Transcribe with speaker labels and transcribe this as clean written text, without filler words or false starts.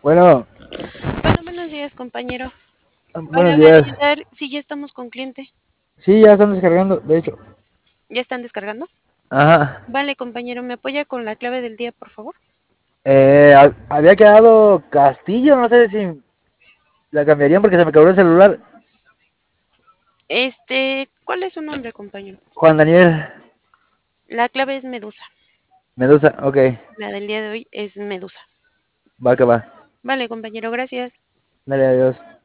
Speaker 1: Bueno,
Speaker 2: Bueno, buenos días, compañero.
Speaker 1: buenos
Speaker 2: Hola,
Speaker 1: días.
Speaker 2: validar si ya estamos con cliente.
Speaker 1: Sí, ya están descargando, de hecho.
Speaker 2: ¿Ya están descargando?
Speaker 1: Ajá.
Speaker 2: Vale, compañero, ¿me apoya con la clave del día, por favor?
Speaker 1: Había quedado Castillo, no sé si la cambiarían porque se me quebró el celular.
Speaker 2: ¿Cuál es su nombre, compañero?
Speaker 1: Juan Daniel
Speaker 2: La clave es Medusa.
Speaker 1: Medusa, ok.
Speaker 2: La del día de hoy es Medusa.
Speaker 1: Va que va.
Speaker 2: Vale, compañero, gracias.
Speaker 1: Dale, adiós.